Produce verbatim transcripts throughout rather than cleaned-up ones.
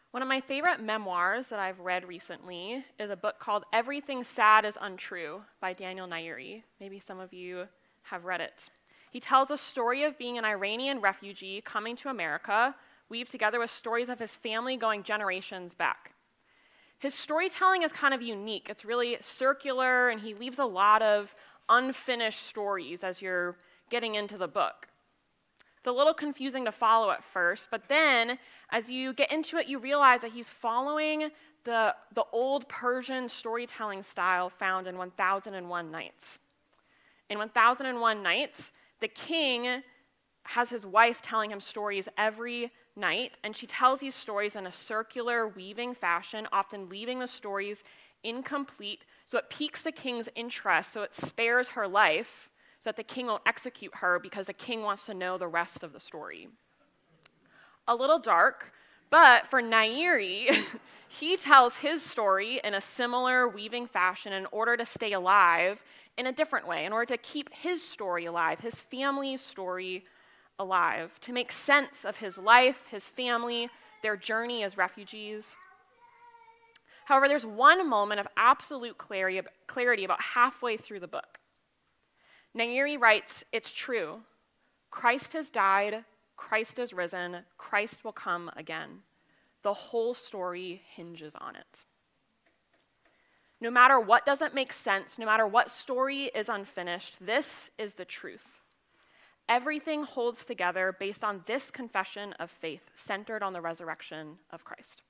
One of my favorite memoirs that I've read recently is a book called Everything Sad is Untrue by Daniel Nayeri. Maybe some of you have read it. He tells a story of being an Iranian refugee coming to America, weaved together with stories of his family going generations back. His storytelling is kind of unique. It's really circular, and he leaves a lot of unfinished stories as you're getting into the book. It's a little confusing to follow at first, but then as you get into it, you realize that he's following the, the old Persian storytelling style found in one thousand one Nights. In one thousand one Nights, the king has his wife telling him stories every night, and she tells these stories in a circular, weaving fashion, often leaving the stories incomplete, so it piques the king's interest, so it spares her life, so that the king won't execute her because the king wants to know the rest of the story. A little dark, but for Nayeri, he tells his story in a similar weaving fashion in order to stay alive in a different way, in order to keep his story alive, his family's story alive, to make sense of his life, his family, their journey as refugees. However, there's one moment of absolute clarity about halfway through the book. Nayeri writes, "It's true. Christ has died, Christ is risen, Christ will come again. The whole story hinges on it." No matter what doesn't make sense, no matter what story is unfinished, this is the truth. Everything holds together based on this confession of faith, centered on the resurrection of Christ.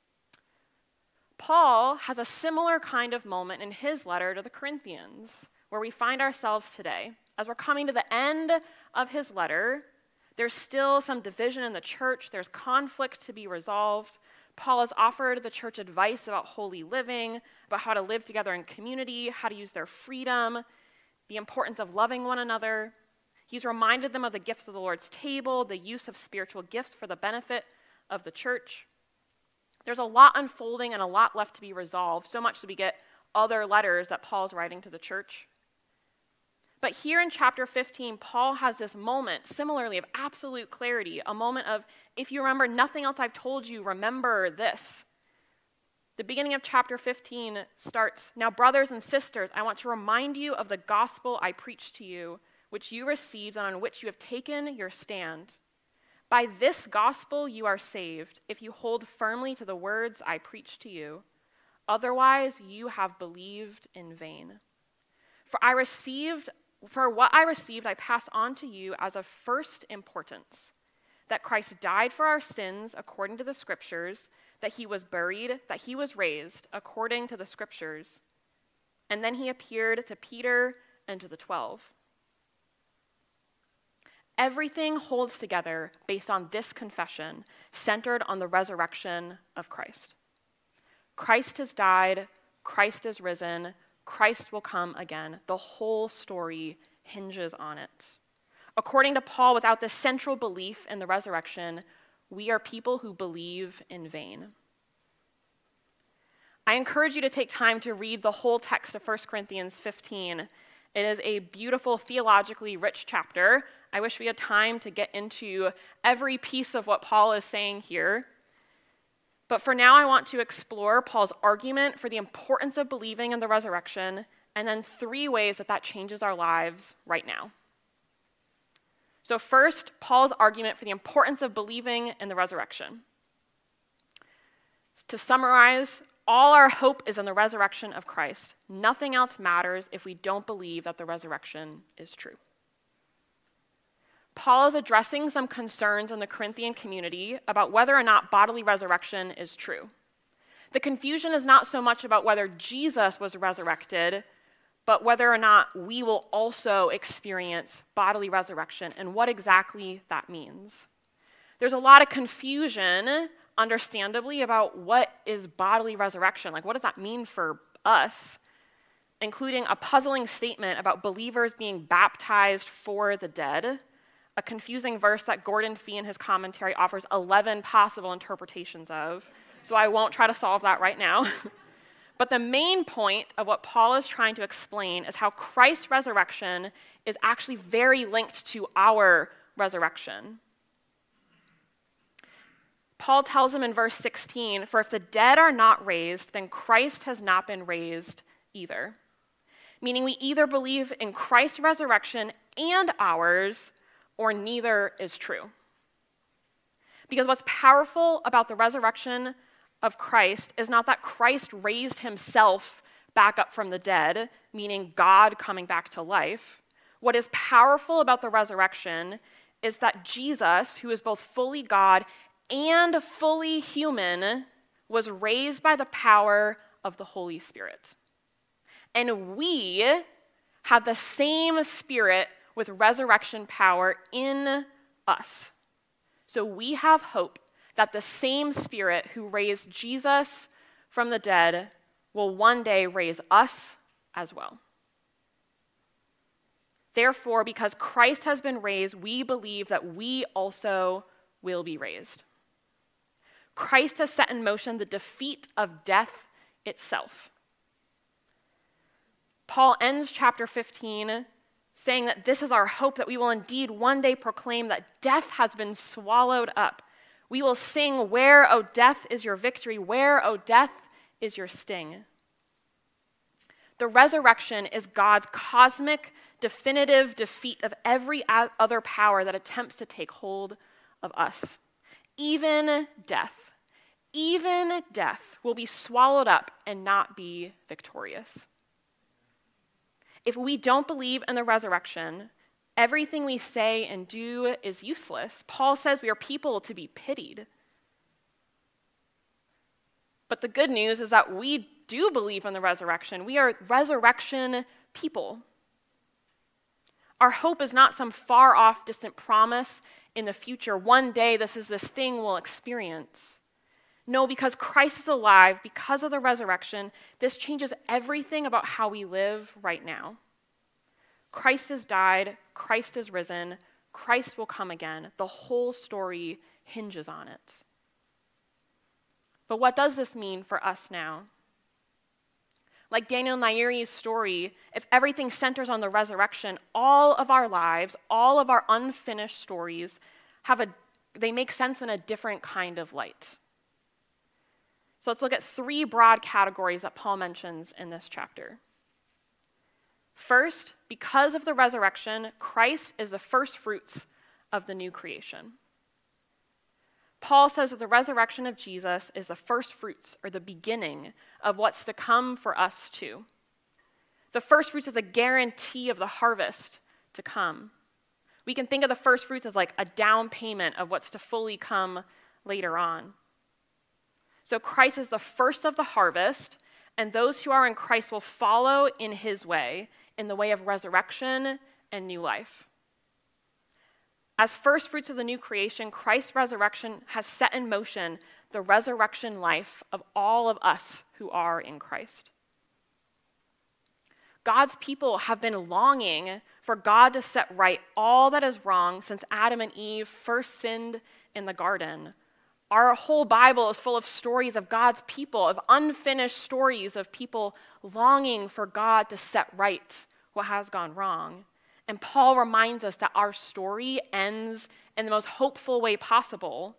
Paul has a similar kind of moment in his letter to the Corinthians, where we find ourselves today. As we're coming to the end of his letter, there's still some division in the church. There's conflict to be resolved. Paul has offered the church advice about holy living, about how to live together in community, how to use their freedom, the importance of loving one another. He's reminded them of the gifts of the Lord's table, the use of spiritual gifts for the benefit of the church. There's a lot unfolding and a lot left to be resolved, so much that we get other letters that Paul's writing to the church. But here in chapter fifteen, Paul has this moment, similarly, of absolute clarity, a moment of, if you remember nothing else I've told you, remember this. The beginning of chapter fifteen starts, "Now, brothers and sisters, I want to remind you of the gospel I preached to you, which you received and on which you have taken your stand. By this gospel you are saved, if you hold firmly to the words I preached to you. Otherwise, you have believed in vain. For I received, for what I received, I passed on to you as of first importance, that Christ died for our sins according to the scriptures, that he was buried, that he was raised according to the scriptures, and then he appeared to Peter and to the twelve." Everything holds together based on this confession, centered on the resurrection of Christ. Christ has died, Christ is risen, Christ will come again. The whole story hinges on it. According to Paul, without this central belief in the resurrection, we are people who believe in vain. I encourage you to take time to read the whole text of First Corinthians fifteen. It is a beautiful, theologically rich chapter. I wish we had time to get into every piece of what Paul is saying here. But for now, I want to explore Paul's argument for the importance of believing in the resurrection, and then three ways that that changes our lives right now. So first, Paul's argument for the importance of believing in the resurrection. To summarize, all our hope is in the resurrection of Christ. Nothing else matters if we don't believe that the resurrection is true. Paul is addressing some concerns in the Corinthian community about whether or not bodily resurrection is true. The confusion is not so much about whether Jesus was resurrected, but whether or not we will also experience bodily resurrection and what exactly that means. There's a lot of confusion, understandably, about what is bodily resurrection. Like, what does that mean for us? Including a puzzling statement about believers being baptized for the dead, a confusing verse that Gordon Fee in his commentary offers eleven possible interpretations of, so I won't try to solve that right now. But the main point of what Paul is trying to explain is how Christ's resurrection is actually very linked to our resurrection. Paul tells him in verse sixteen, "For if the dead are not raised, then Christ has not been raised either." Meaning we either believe in Christ's resurrection and ours, or neither is true. Because what's powerful about the resurrection of Christ is not that Christ raised himself back up from the dead, meaning God coming back to life. What is powerful about the resurrection is that Jesus, who is both fully God and fully human, was raised by the power of the Holy Spirit. And we have the same Spirit with resurrection power in us. So we have hope that the same Spirit who raised Jesus from the dead will one day raise us as well. Therefore, because Christ has been raised, we believe that we also will be raised. Christ has set in motion the defeat of death itself. Paul ends chapter fifteen saying that this is our hope, that we will indeed one day proclaim that death has been swallowed up. We will sing, "Where, O death, is your victory? Where, O death, is your sting?" The resurrection is God's cosmic, definitive defeat of every other power that attempts to take hold of us. Even death, even death will be swallowed up and not be victorious. If we don't believe in the resurrection, everything we say and do is useless. Paul says we are people to be pitied. But the good news is that we do believe in the resurrection. We are resurrection people. Our hope is not some far off, distant promise in the future. One day this is this thing we'll experience. No, because Christ is alive, because of the resurrection, this changes everything about how we live right now. Christ has died, Christ is risen, Christ will come again. The whole story hinges on it. But what does this mean for us now? Like Daniel Nayeri's story, if everything centers on the resurrection, all of our lives, all of our unfinished stories, have a, they make sense in a different kind of light. So let's look at three broad categories that Paul mentions in this chapter. First, because of the resurrection, Christ is the first fruits of the new creation. Paul says that the resurrection of Jesus is the first fruits, or the beginning, of what's to come for us too. The first fruits is a guarantee of the harvest to come. We can think of the first fruits as like a down payment of what's to fully come later on. So Christ is the first of the harvest, and those who are in Christ will follow in his way, in the way of resurrection and new life. As first fruits of the new creation, Christ's resurrection has set in motion the resurrection life of all of us who are in Christ. God's people have been longing for God to set right all that is wrong since Adam and Eve first sinned in the garden. Our whole Bible is full of stories of God's people, of unfinished stories of people longing for God to set right what has gone wrong. And Paul reminds us that our story ends in the most hopeful way possible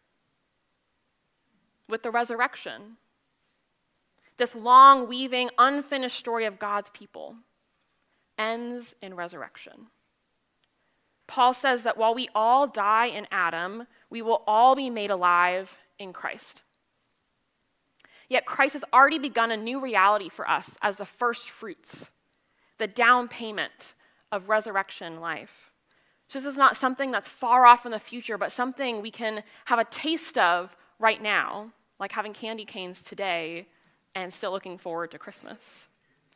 with the resurrection. This long, weaving, unfinished story of God's people ends in resurrection. Paul says that while we all die in Adam, we will all be made alive in Christ. Yet Christ has already begun a new reality for us as the first fruits, the down payment of resurrection life. So this is not something that's far off in the future, but something we can have a taste of right now, like having candy canes today and still looking forward to Christmas.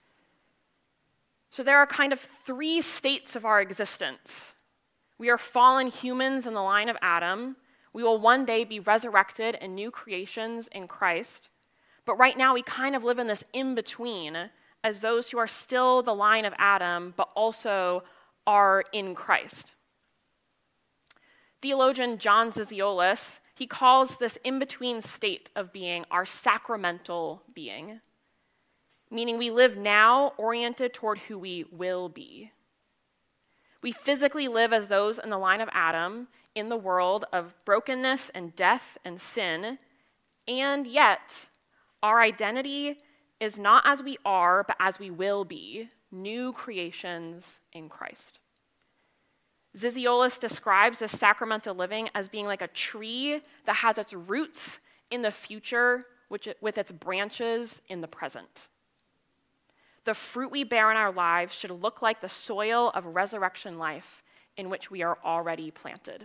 So there are kind of three states of our existence. We are fallen humans in the line of Adam. We will one day be resurrected and new creations in Christ. But right now we kind of live in this in-between as those who are still the line of Adam, but also are in Christ. Theologian John Zizioulas, he calls this in-between state of being our sacramental being, meaning we live now oriented toward who we will be. We physically live as those in the line of Adam, in the world of brokenness and death and sin, and yet our identity is not as we are, but as we will be, new creations in Christ. Zizioulas describes this sacramental living as being like a tree that has its roots in the future, which, with its branches in the present. The fruit we bear in our lives should look like the soil of resurrection life in which we are already planted.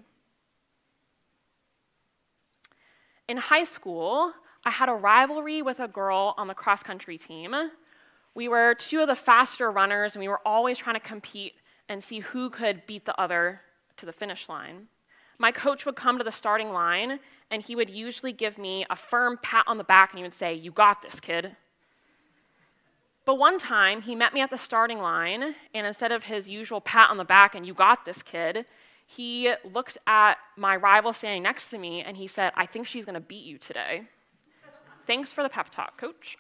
In high school, I had a rivalry with a girl on the cross-country team. We were two of the faster runners, and we were always trying to compete and see who could beat the other to the finish line. My coach would come to the starting line, and he would usually give me a firm pat on the back, and he would say, "You got this, kid." But one time, he met me at the starting line, and instead of his usual pat on the back and "you got this, kid," he looked at my rival standing next to me, and he said, "I think she's going to beat you today." Thanks for the pep talk, coach.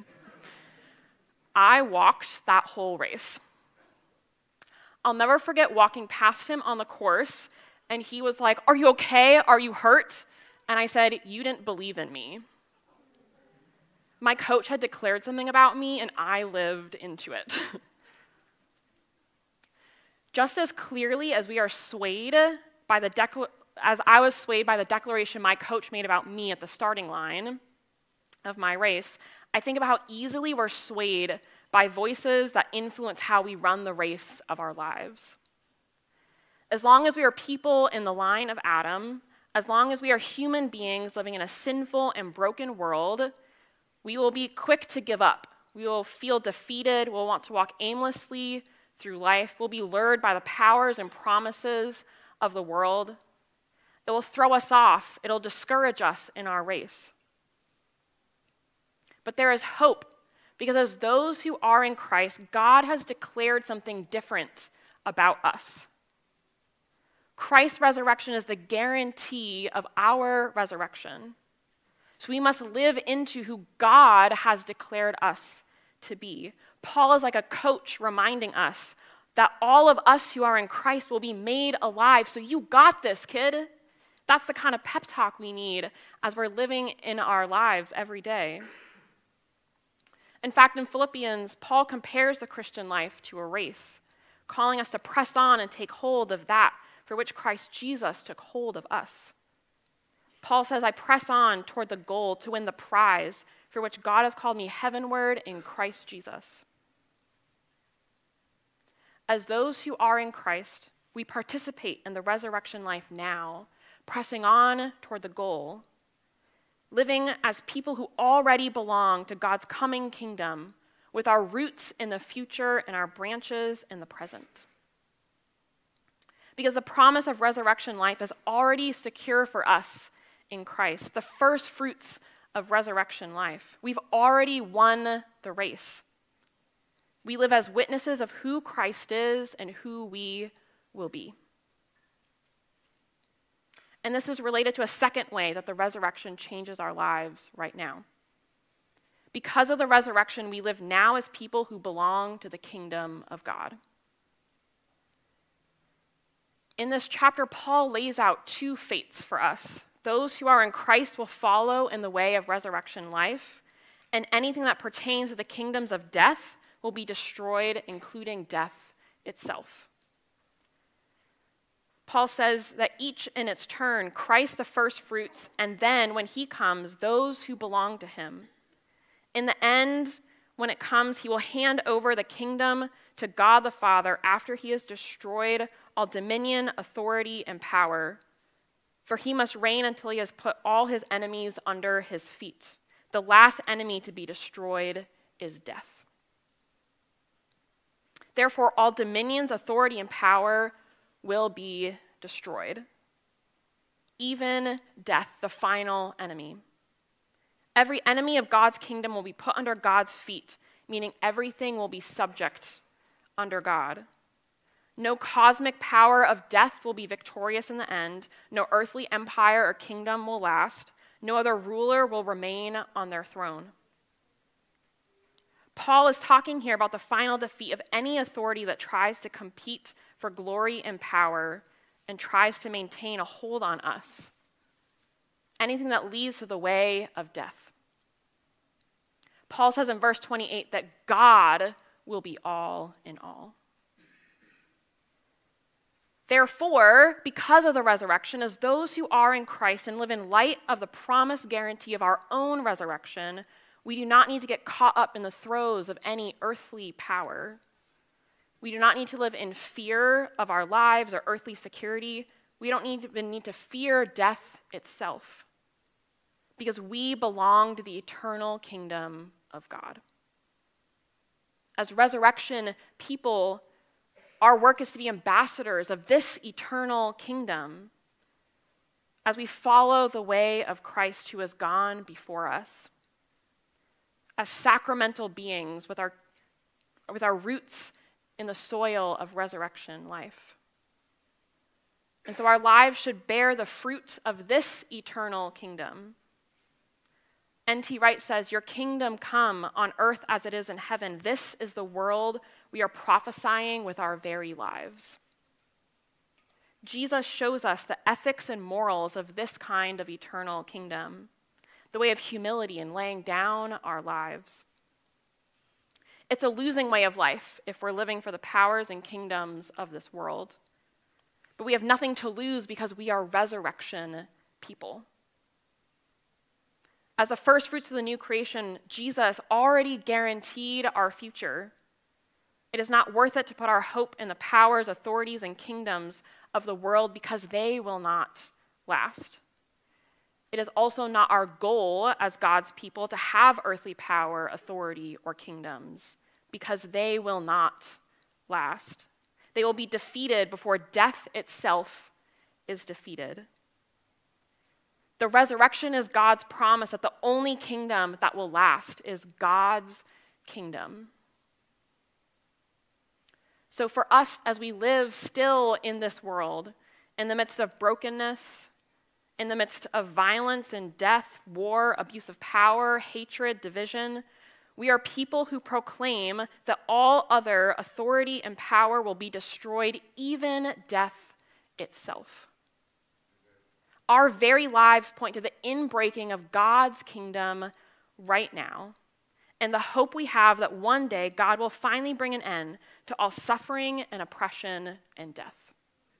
I walked that whole race. I'll never forget walking past him on the course, and he was like, "Are you okay? Are you hurt?" And I said, "You didn't believe in me." My coach had declared something about me, and I lived into it. Just as clearly as we are swayed by the decla- as I was swayed by the declaration my coach made about me at the starting line of my race, I think about how easily we're swayed by voices that influence how we run the race of our lives. As long as we are people in the line of Adam, as long as we are human beings living in a sinful and broken world, we will be quick to give up. We will feel defeated. We'll want to walk aimlessly through life. We'll be lured by the powers and promises of the world. It will throw us off. It'll discourage us in our race. But there is hope, because as those who are in Christ, God has declared something different about us. Christ's resurrection is the guarantee of our resurrection. So we must live into who God has declared us to be. Paul is like a coach reminding us that all of us who are in Christ will be made alive. So you got this, kid. That's the kind of pep talk we need as we're living in our lives every day. In fact, in Philippians, Paul compares the Christian life to a race, calling us to press on and take hold of that for which Christ Jesus took hold of us. Paul says, "I press on toward the goal to win the prize for which God has called me heavenward in Christ Jesus." As those who are in Christ, we participate in the resurrection life now, pressing on toward the goal, living as people who already belong to God's coming kingdom, with our roots in the future and our branches in the present. Because the promise of resurrection life is already secure for us in Christ, the first fruits of resurrection life. We've already won the race. We live as witnesses of who Christ is and who we will be. And this is related to a second way that the resurrection changes our lives right now. Because of the resurrection, we live now as people who belong to the kingdom of God. In this chapter, Paul lays out two fates for us. Those who are in Christ will follow in the way of resurrection life, and anything that pertains to the kingdoms of death will be destroyed, including death itself. Paul says that each in its turn, Christ the first fruits, and then when he comes, those who belong to him. In the end, when it comes, he will hand over the kingdom to God the Father after he has destroyed all dominion, authority, and power. For he must reign until he has put all his enemies under his feet. The last enemy to be destroyed is death. Therefore, all dominions, authority, and power will be destroyed. Even death, the final enemy. Every enemy of God's kingdom will be put under God's feet, meaning everything will be subject under God. No cosmic power of death will be victorious in the end. No earthly empire or kingdom will last. No other ruler will remain on their throne. Paul is talking here about the final defeat of any authority that tries to compete for glory and power and tries to maintain a hold on us. Anything that leads to the way of death. Paul says in verse twenty-eight that God will be all in all. Therefore, because of the resurrection, as those who are in Christ and live in light of the promised guarantee of our own resurrection, we do not need to get caught up in the throes of any earthly power. We do not need to live in fear of our lives or earthly security. We don't need to, need to fear death itself, because we belong to the eternal kingdom of God. As resurrection people, our work is to be ambassadors of this eternal kingdom as we follow the way of Christ who has gone before us. As sacramental beings with our, with our roots in the soil of resurrection life. And so our lives should bear the fruit of this eternal kingdom. N T Wright says, "Your kingdom come on earth as it is in heaven. This is the world we are prophesying with our very lives." Jesus shows us the ethics and morals of this kind of eternal kingdom, the way of humility and laying down our lives. It's a losing way of life if we're living for the powers and kingdoms of this world. But we have nothing to lose because we are resurrection people. As the first fruits of the new creation, Jesus already guaranteed our future. It is not worth it to put our hope in the powers, authorities, and kingdoms of the world because they will not last. It is also not our goal as God's people to have earthly power, authority, or kingdoms because they will not last. They will be defeated before death itself is defeated. The resurrection is God's promise that the only kingdom that will last is God's kingdom. So for us, as we live still in this world, in the midst of brokenness, in the midst of violence and death, war, abuse of power, hatred, division, we are people who proclaim that all other authority and power will be destroyed, even death itself. Our very lives point to the inbreaking of God's kingdom right now, and the hope we have that one day God will finally bring an end to all suffering and oppression and death.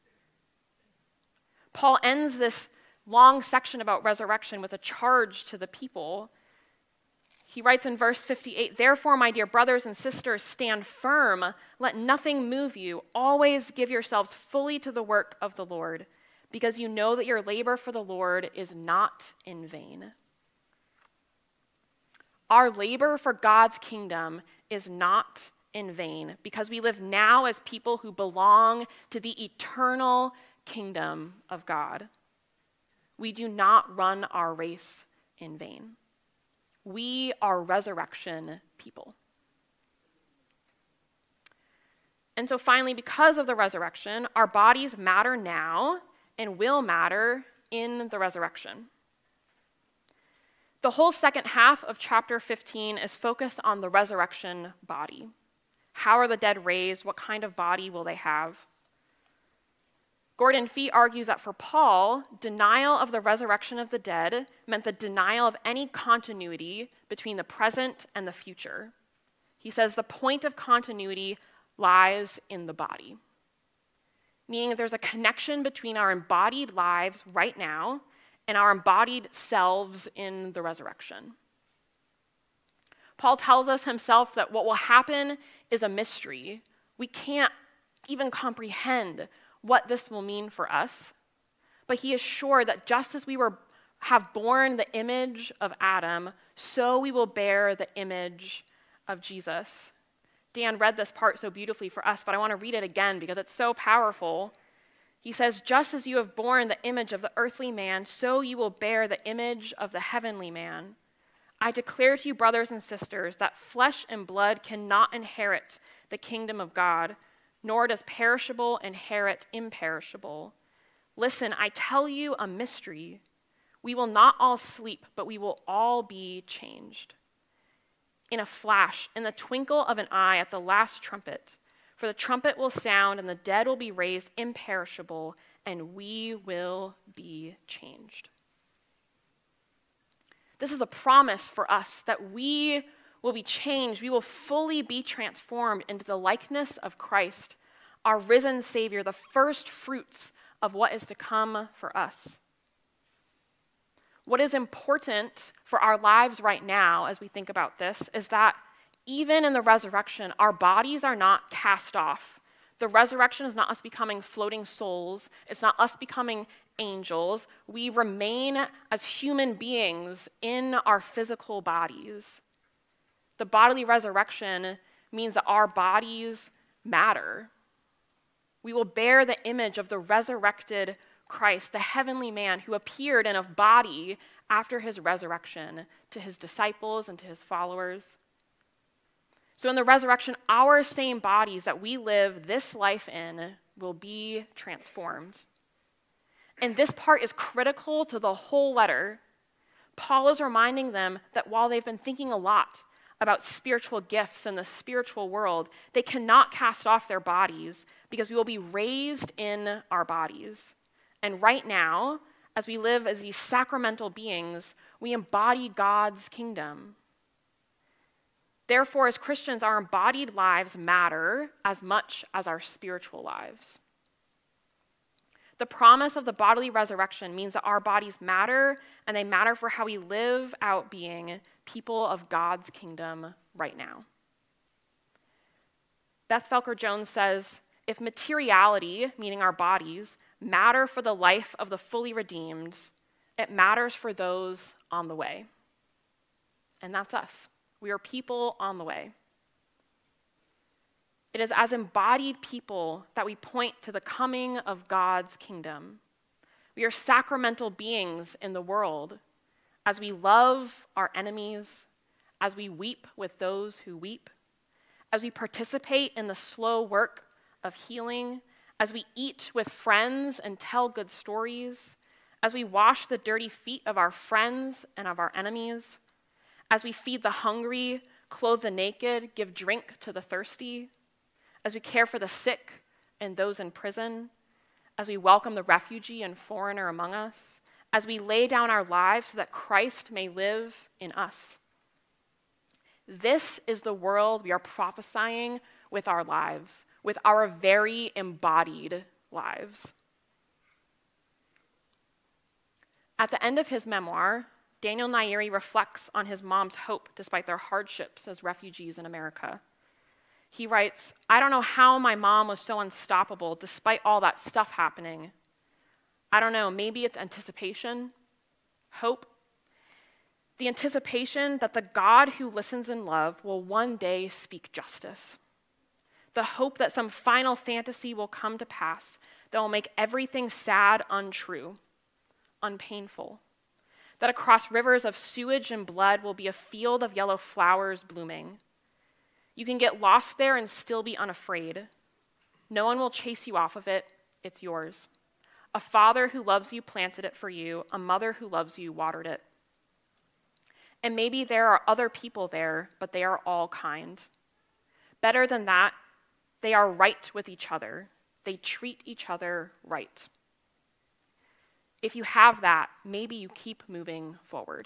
Paul ends this long section about resurrection with a charge to the people. He writes in verse fifty-eight, "Therefore, my dear brothers and sisters, stand firm. Let nothing move you. Always give yourselves fully to the work of the Lord, because you know that your labor for the Lord is not in vain." Our labor for God's kingdom is not in vain because we live now as people who belong to the eternal kingdom of God. We do not run our race in vain. We are resurrection people. And so finally, because of the resurrection, our bodies matter now and will matter in the resurrection. The whole second half of chapter fifteen is focused on the resurrection body. How are the dead raised? What kind of body will they have? Gordon Fee argues that for Paul, denial of the resurrection of the dead meant the denial of any continuity between the present and the future. He says the point of continuity lies in the body, meaning that there's a connection between our embodied lives right now and our embodied selves in the resurrection. Paul tells us himself that what will happen is a mystery. We can't even comprehend what this will mean for us, but he is sure that just as we were have borne the image of Adam, so we will bear the image of Jesus. Dan read this part so beautifully for us, but I want to read it again because it's so powerful. He says, "Just as you have borne the image of the earthly man, so you will bear the image of the heavenly man. I declare to you, brothers and sisters, that flesh and blood cannot inherit the kingdom of God, nor does perishable inherit imperishable. Listen, I tell you a mystery. We will not all sleep, but we will all be changed. In a flash, in the twinkle of an eye, at the last trumpet. For the trumpet will sound, and the dead will be raised imperishable, and we will be changed. This is a promise for us that we will be changed. We will fully be transformed into the likeness of Christ, our risen Savior, the first fruits of what is to come for us. What is important for our lives right now as we think about this is that even in the resurrection, our bodies are not cast off. The resurrection is not us becoming floating souls. It's not us becoming angels. We remain as human beings in our physical bodies. The bodily resurrection means that our bodies matter. We will bear the image of the resurrected Christ, the heavenly man who appeared in a body after his resurrection to his disciples and to his followers. So in the resurrection, our same bodies that we live this life in will be transformed. And this part is critical to the whole letter. Paul is reminding them that while they've been thinking a lot about spiritual gifts in the spiritual world, they cannot cast off their bodies because we will be raised in our bodies. And right now, as we live as these sacramental beings, we embody God's kingdom. Therefore, as Christians, our embodied lives matter as much as our spiritual lives. The promise of the bodily resurrection means that our bodies matter, and they matter for how we live out being people of God's kingdom right now. Beth Felker Jones says, if materiality, meaning our bodies, matter for the life of the fully redeemed, it matters for those on the way. And that's us. We are people on the way. It is as embodied people that we point to the coming of God's kingdom. We are sacramental beings in the world as we love our enemies, as we weep with those who weep, as we participate in the slow work of healing, as we eat with friends and tell good stories, as we wash the dirty feet of our friends and of our enemies, as we feed the hungry, clothe the naked, give drink to the thirsty, as we care for the sick and those in prison, as we welcome the refugee and foreigner among us, as we lay down our lives so that Christ may live in us. This is the world we are prophesying with our lives, with our very embodied lives. At the end of his memoir, Daniel Nayeri reflects on his mom's hope despite their hardships as refugees in America. He writes, I don't know how my mom was so unstoppable despite all that stuff happening. I don't know, maybe it's anticipation, hope. The anticipation that the God who listens in love will one day speak justice. The hope that some final fantasy will come to pass that will make everything sad untrue, unpainful. That across rivers of sewage and blood will be a field of yellow flowers blooming. You can get lost there and still be unafraid. No one will chase you off of it. It's yours. A father who loves you planted it for you. A mother who loves you watered it. And maybe there are other people there, but they are all kind. Better than that, they are right with each other. They treat each other right. If you have that, maybe you keep moving forward.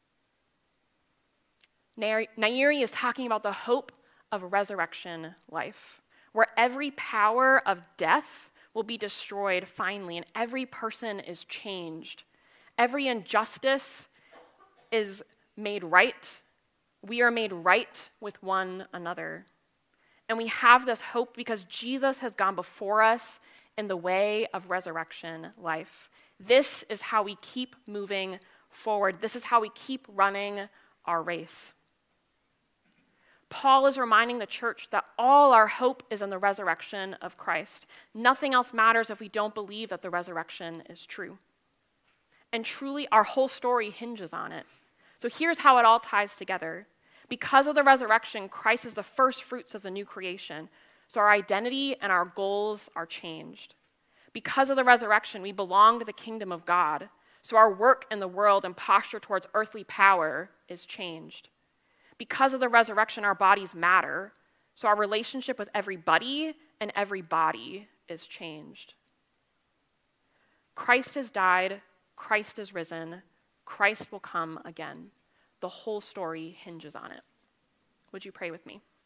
Nayeri is talking about the hope of a resurrection life, where every power of death will be destroyed finally, and every person is changed. Every injustice is made right. We are made right with one another. And we have this hope because Jesus has gone before us in the way of resurrection life. This is how we keep moving forward. This is how we keep running our race. Paul is reminding the church that all our hope is in the resurrection of Christ. Nothing else matters if we don't believe that the resurrection is true. And truly, our whole story hinges on it. So here's how it all ties together. Because of the resurrection, Christ is the first fruits of the new creation. So our identity and our goals are changed. Because of the resurrection, we belong to the kingdom of God. So our work in the world and posture towards earthly power is changed. Because of the resurrection, our bodies matter. So our relationship with everybody and every body is changed. Christ has died, Christ is risen, Christ will come again. The whole story hinges on it. Would you pray with me?